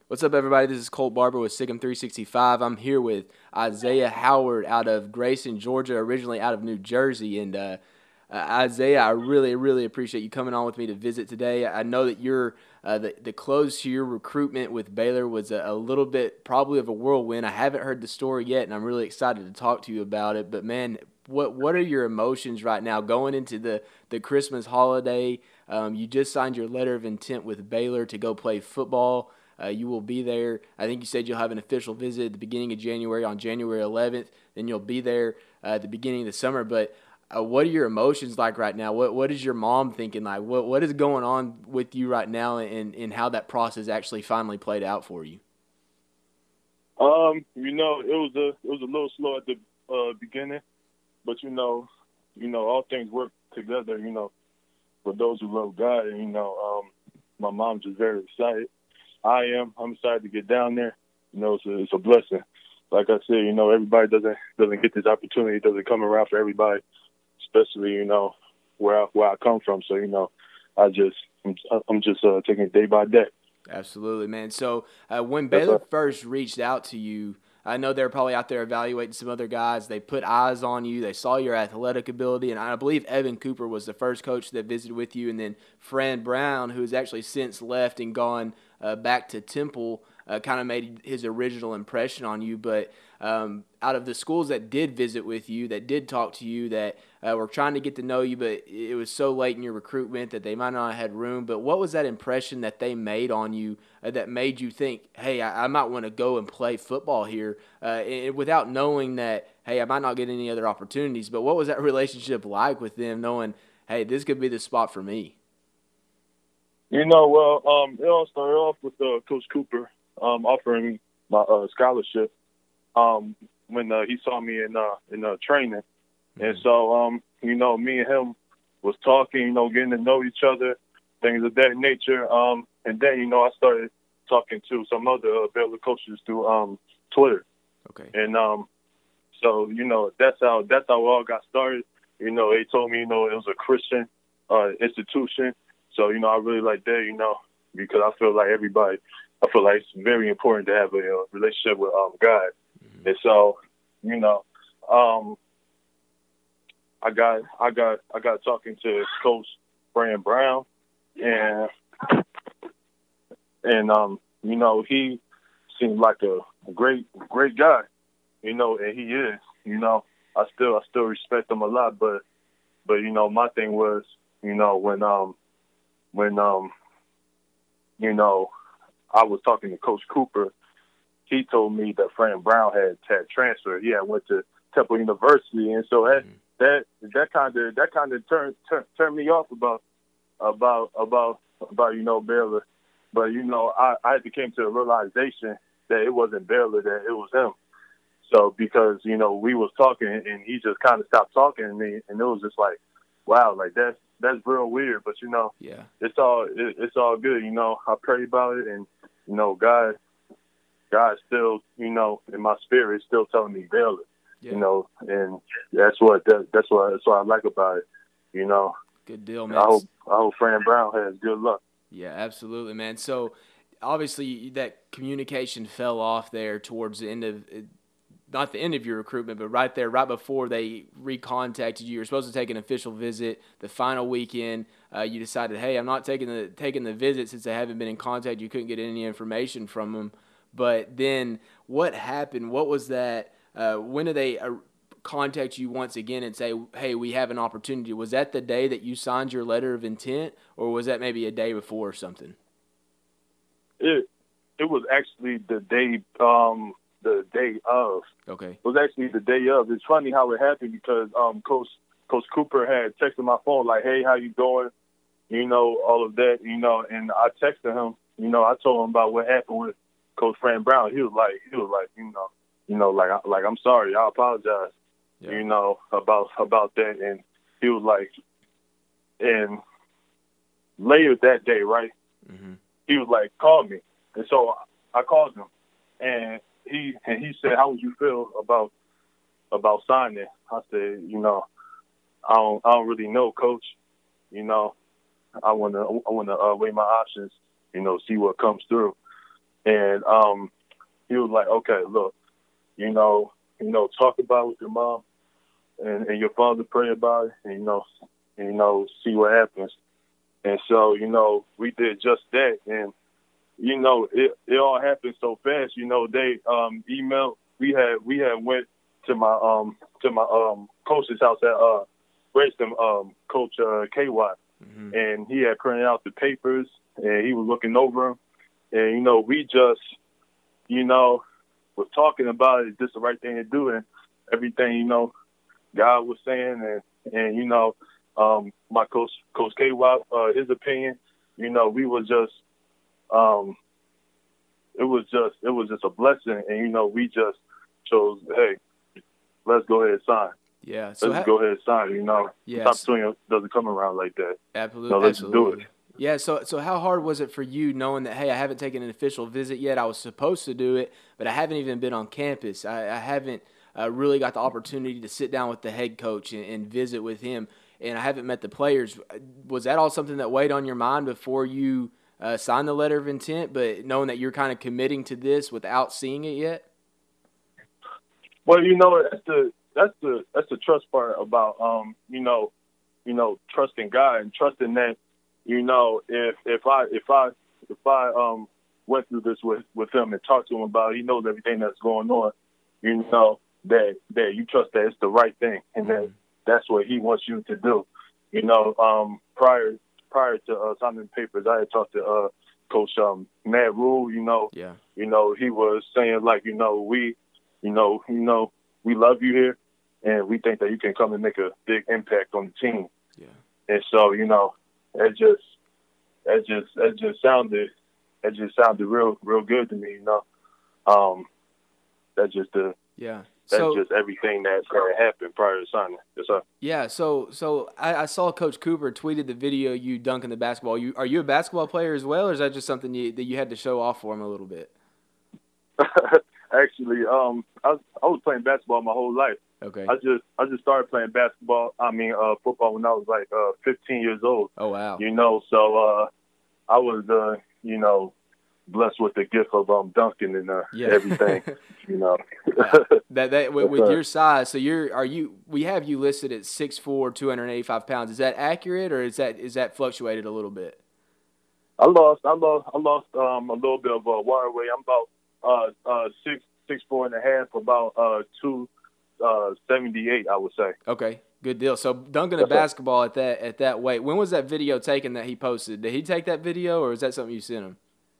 What's up, everybody? This is Colt Barber with Sigum 365. I'm here with Isaiah Howard out of Grayson, Georgia, originally out of New Jersey. And Isaiah, I really, really appreciate you coming on with me to visit today. I know that the close to your recruitment with Baylor was a little bit probably of a whirlwind. I haven't heard the story yet, and I'm really excited to talk to you about it. But man, what are your emotions right now going into the Christmas holiday? You just signed your letter of intent with Baylor to go play football. You will be there. I think you said you'll have an official visit at the beginning of January on January 11th. Then you'll be there at the beginning of the summer. But what are your emotions like right now? What is your mom thinking like? What is going on with you right now, and how that process actually finally played out for you? It was a little slow at the beginning, but all things work together. For those who love God, and my mom's just very excited. I'm excited to get down there. It's a blessing. Like I said, everybody doesn't get this opportunity. It doesn't come around for everybody, especially where I come from. So I'm just taking it day by day. Absolutely, man. So when Yes, Baylor sir. first reached out to you, I know they're probably out there evaluating some other guys. They put eyes on you. They saw your athletic ability, and I believe Evan Cooper was the first coach that visited with you, and then Fran Brown, who has actually since left and gone back to Temple, kind of made his original impression on you. But out of the schools that did visit with you, that did talk to you, that were trying to get to know you, but it was so late in your recruitment that they might not have had room. But what was that impression that they made on you that made you think, hey, I might want to go and play football here, without knowing that, hey, I might not get any other opportunities? But what was that relationship like with them, knowing, hey, this could be the spot for me? It all started off with Coach Cooper offering me my scholarship when he saw me in training, and so me and him was talking, getting to know each other, things of that nature. And then I started talking to some other Baylor coaches through Twitter, Okay. and so that's how it all got started. They told me it was a Christian institution, so I really like that, because I feel like it's very important to have a relationship with God. Mm-hmm. And so, you know, um, I got talking to Coach Fran Brown, and he seemed like a great guy, and he is. I still respect him a lot, but my thing was, when I was talking to Coach Cooper, he told me that Fran Brown had transferred. He had went to Temple University, and so Mm-hmm. that kind of turned me off about Baylor. But I had to came to the realization that it wasn't Baylor, that it was him. So because we was talking, and he just kind of stopped talking to me, and it was just like, wow, like that's real weird. But Yeah. it's all good. I pray about it, and God still, in my spirit, still telling me Baylor. Yeah. And that's what I like about it. You know, Good deal, I man. hope I hope Fran Brown has good luck. Yeah, absolutely, man. So obviously that communication fell off there towards the end of not the end of your recruitment, but right there, right before they recontacted you. You were supposed to take an official visit. The final weekend, you decided, hey, I'm not taking the visit since they haven't been in contact. You couldn't get any information from them. But then, what happened? What was that? When did they contact you once again and say, hey, we have an opportunity? Was that the day that you signed your letter of intent, or was that maybe a day before or something? It it was actually the day of. Okay. It was actually the day of. It's funny how it happened because Coach Cooper had texted my phone like, "Hey, how you doing?" All of that. And I texted him. I told him about what happened with Coach Fran Brown. He was like, like I'm sorry, I apologize. Yeah. About that, and he was like, and later that day, right? Mm-hmm. He was like, call me, and so I called him, and he said, how would you feel about signing? I said, I don't really know, Coach. You know, I wanna weigh my options. See what comes through. And he was like, okay, look, talk about it with your mom and your father, pray about it, and see what happens. And so, we did just that. And, it all happened so fast. They emailed. We had went to my coach's house at Grayson, Coach KY, and he had printed out the papers and he was looking over them. And we just was talking about it. It's just the right thing to do, and everything God was saying, and my coach KY, his opinion. We was just it was just a blessing, and we just chose, hey, let's go ahead and sign. Yeah, so let's go ahead and sign. Yeah, Top swing doesn't come around like that. Absolutely, let's absolutely. do it. Yeah, so how hard was it for you knowing that, hey, I haven't taken an official visit yet? I was supposed to do it, but I haven't even been on campus. I haven't really got the opportunity to sit down with the head coach and visit with him, and I haven't met the players. Was that all something that weighed on your mind before you signed the letter of intent, but knowing that you're kind of committing to this without seeing it yet? Well, that's the trust part about trusting God and trusting that if I went through this with him and talked to him about it, he knows everything that's going on, that you trust that it's the right thing and that that's what he wants you to do. Prior to signing papers, I had talked to Coach Matt Rule. He was saying like, we love you here, and we think that you can come and make a big impact on the team. Yeah. And so, that just sounded real good to me. That's just just everything that happened prior to signing. Yes, sir. Yeah. So I saw Coach Cooper tweeted the video you dunking the basketball. Are you a basketball player as well, or is that just something that you had to show off for him a little bit? Actually, I was playing basketball my whole life. Okay. I just started playing football when I was like 15 years old. Oh wow. So I was blessed with the gift of dunking and everything. That with your size. So we have you listed at 6'4", 285 pounds. Is that accurate, or is that fluctuated a little bit? I lost a little bit of water weight. I'm about 6'4" and a half, about 278, I would say. Okay, good deal. So dunking a basketball at that weight. When was that video taken that he posted? Did he take that video, or is that something you sent him?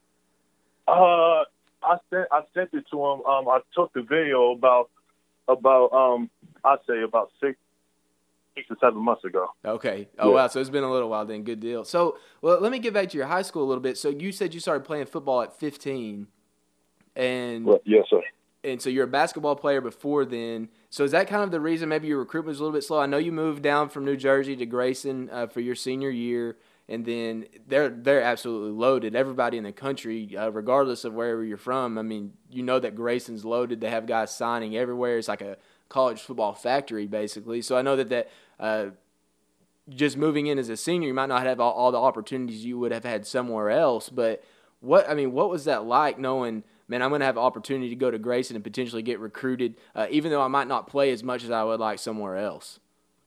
I sent it to him. I took the video about I'd say about 6 to 7 months ago. Okay. Oh, yeah. Wow. So it's been a little while then. Good deal. So, well, let me get back to your high school a little bit. So you said you started playing football at 15. And yes, sir. And so you're a basketball player before then. So is that kind of the reason maybe your recruitment was a little bit slow? I know you moved down from New Jersey to Grayson for your senior year, and then they're absolutely loaded. Everybody in the country, regardless of wherever you're from, I mean, that Grayson's loaded. They have guys signing everywhere. It's like a college football factory, basically. So I know that just moving in as a senior, you might not have all the opportunities you would have had somewhere else. But what was that like knowing, man, I'm going to have an opportunity to go to Grayson and potentially get recruited, even though I might not play as much as I would like somewhere else?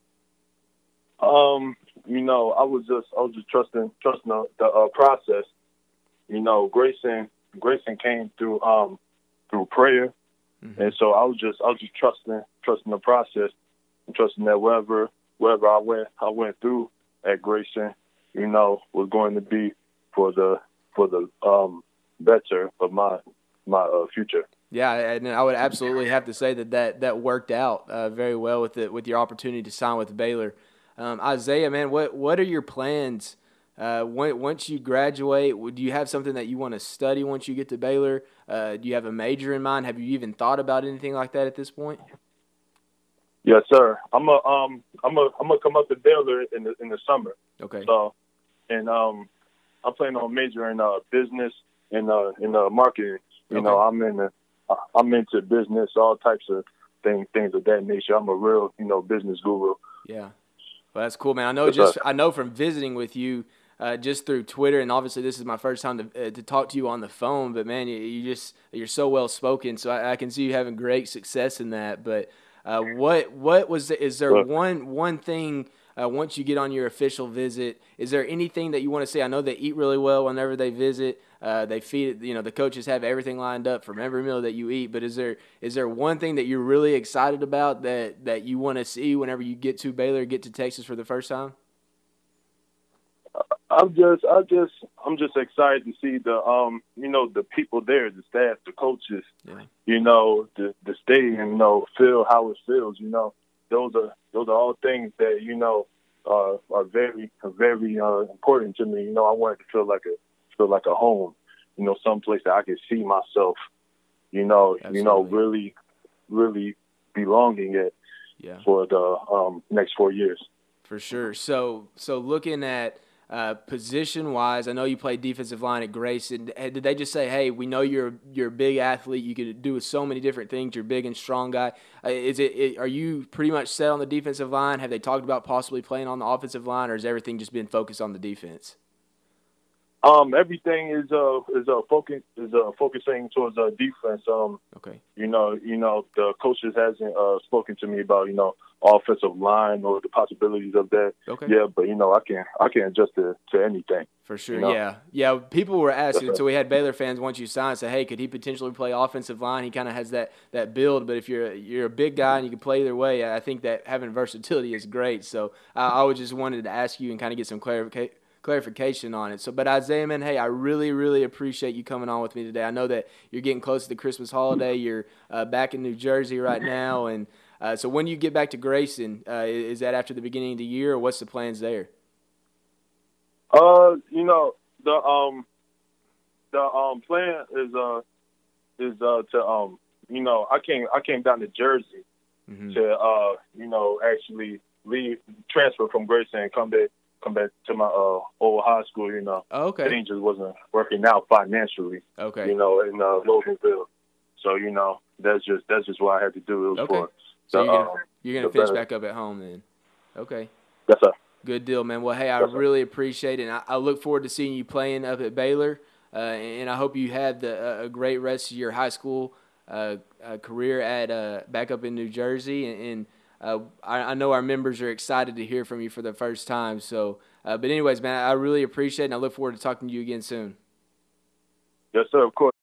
I was just trusting the process. Grayson came through prayer, and so I was just trusting the process and trusting that wherever I went through at Grayson, was going to be for the better of my future. Yeah, and I would absolutely have to say that worked out very well with your opportunity to sign with Baylor. Isaiah, man, what are your plans once you graduate? Do you have something that you want to study once you get to Baylor? Do you have a major in mind? Have you even thought about anything like that at this point? Yes, sir. I'm gonna come up to Baylor in the summer. Okay. So, and I'm planning on majoring in business and marketing. I'm into business, all types of things of that nature. I'm a real business guru. Yeah. Well, that's cool, man. I know from visiting with you, just through Twitter, and obviously this is my first time to talk to you on the phone. But man, you're so well spoken, so I can see you having great success in that. But is there one thing once you get on your official visit? Is there anything that you want to say? I know they eat really well whenever they visit. They feed, the coaches have everything lined up from every meal that you eat. But is there one thing that you're really excited about that you want to see whenever you get to Baylor, get to Texas for the first time? I'm just excited to see the people there, the staff, the coaches, the stadium, feel how it feels. Those are all things that are very important to me. I want it to feel like a home, someplace that I can see myself, Absolutely. really belonging at for the next 4 years. For sure. So looking at position-wise, I know you played defensive line at Grayson. Did they just say, "Hey, we know you're a big athlete. You can do so many different things. You're a big and strong guy." Are you pretty much set on the defensive line? Have they talked about possibly playing on the offensive line, or has everything just been focused on the defense? Everything is focusing towards defense. Okay. The coaches hasn't spoken to me about offensive line or the possibilities of that. Okay. Yeah, but I can adjust to anything. For sure. Yeah. People were asking. So we had Baylor fans once you signed say, "Hey, could he potentially play offensive line?" He kind of has that build, but if you're a big guy and you can play either way, I think that having versatility is great. So I was just wanted to ask you and kind of get some clarification on it. So, but Isaiah, man, hey, I really, really appreciate you coming on with me today. I know that you're getting close to the Christmas holiday. You're back in New Jersey right now, and so when you get back to Grayson, is that after the beginning of the year, or what's the plans there? The plan is to I came down to Jersey to actually transfer from Grayson and come back to my old high school. Oh, okay. Things just wasn't working out financially. Okay. In Loganville. So that's just what I had to do. It was okay. So you're gonna finish back up at home then. Okay. Yes, sir. Good deal, man. Well, hey, I really appreciate it, and I look forward to seeing you playing up at Baylor, and I hope you had a great rest of your high school career at back up in New Jersey, and I know our members are excited to hear from you for the first time. So, but anyways, man, I really appreciate it, and I look forward to talking to you again soon. Yes, sir. Of course.